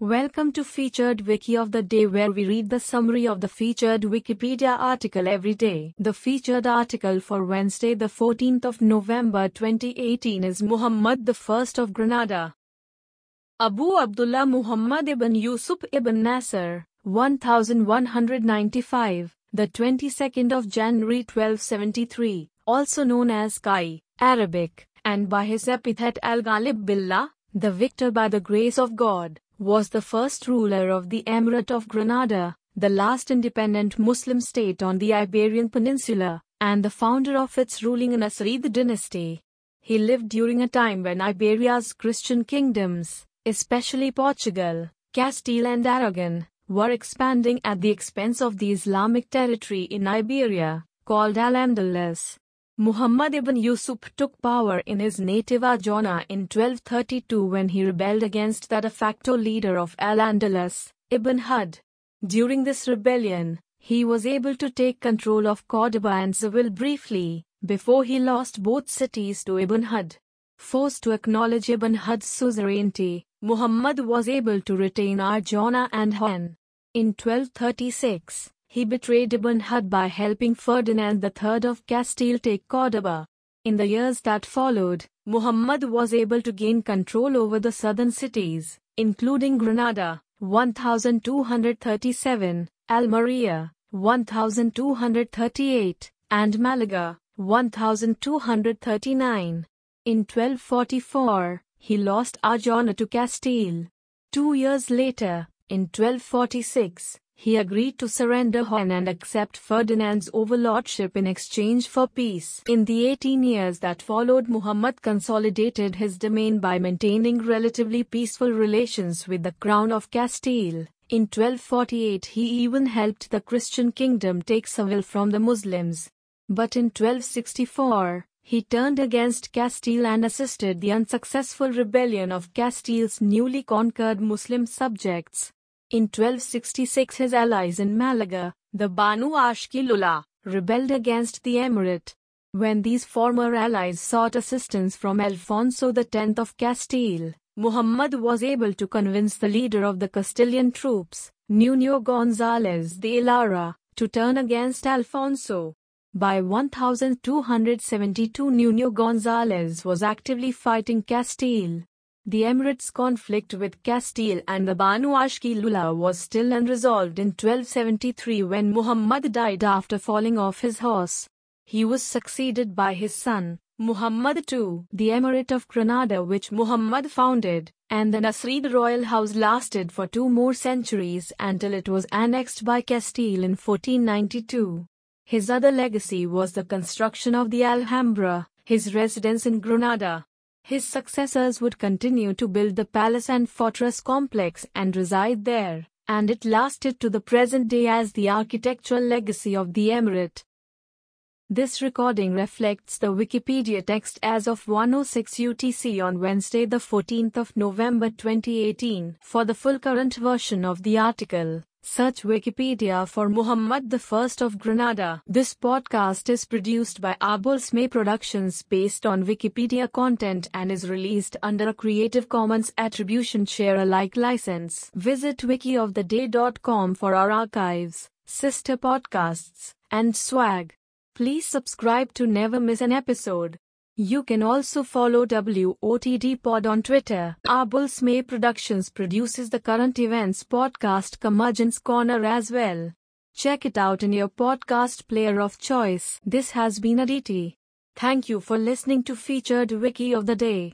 Welcome to Featured Wiki of the Day, where we read the summary of the featured Wikipedia article every day. The featured article for Wednesday, the 14th of November 2018 is Muhammad I of Granada. Abu Abdullah Muhammad ibn Yusuf ibn Nasser, 1195, the 22nd of January 1273, also known as Kai, Arabic, and by his epithet Al-Ghalib Billah, the victor by the grace of God, was the first ruler of the Emirate of Granada, the last independent Muslim state on the Iberian Peninsula, and the founder of its ruling Nasrid dynasty. He lived during a time when Iberia's Christian kingdoms, especially Portugal, Castile and Aragon, were expanding at the expense of the Islamic territory in Iberia, called Al-Andalus. Muhammad ibn Yusuf took power in his native Arjona in 1232 when he rebelled against the de facto leader of Al-Andalus, Ibn Hud. During this rebellion, he was able to take control of Córdoba and Seville briefly, before he lost both cities to Ibn Hud. Forced to acknowledge Ibn Hud's suzerainty, Muhammad was able to retain Arjona and Jaén. In 1236, he betrayed Ibn Hud by helping Ferdinand III of Castile take Córdoba. In the years that followed, Muhammad was able to gain control over the southern cities, including Granada, 1237, Almería, 1238, and Malaga, 1239. In 1244, he lost Arjona to Castile. 2 years later, in 1246, he agreed to surrender Jaén and accept Ferdinand's overlordship in exchange for peace. In the 18 years that followed, Muhammad consolidated his domain by maintaining relatively peaceful relations with the Crown of Castile. In 1248, he even helped the Christian kingdom take Seville from the Muslims. But in 1264, he turned against Castile and assisted the unsuccessful rebellion of Castile's newly conquered Muslim subjects. In 1266, his allies in Malaga, the Banu Ashkilullah, rebelled against the emirate. When these former allies sought assistance from Alfonso X of Castile, Muhammad was able to convince the leader of the Castilian troops, Nuño González de Lara, to turn against Alfonso. By 1272, Nuño González was actively fighting Castile. The emirate's conflict with Castile and the Banu Ashkilullah was still unresolved in 1273 when Muhammad died after falling off his horse. He was succeeded by his son, Muhammad II. The Emirate of Granada, which Muhammad founded, and the Nasrid royal house lasted for 2 more centuries until it was annexed by Castile in 1492. His other legacy was the construction of the Alhambra, his residence in Granada. His successors would continue to build the palace and fortress complex and reside there, and it lasted to the present day as the architectural legacy of the emirate. This recording reflects the Wikipedia text as of 1:06 UTC on Wednesday, the 14th of November 2018. For the full current version of the article, search Wikipedia for Muhammad I of Granada. This podcast is produced by Abul Smay Productions based on Wikipedia content and is released under a Creative Commons Attribution Share Alike license. Visit wikioftheday.com for our archives, sister podcasts, and swag. Please subscribe to never miss an episode. You can also follow WOTD Pod on Twitter. Abul Smay Productions produces the current events podcast Curmudgeon's Corner as well. Check it out in your podcast player of choice. This has been Aditi. Thank you for listening to Featured Wiki of the Day.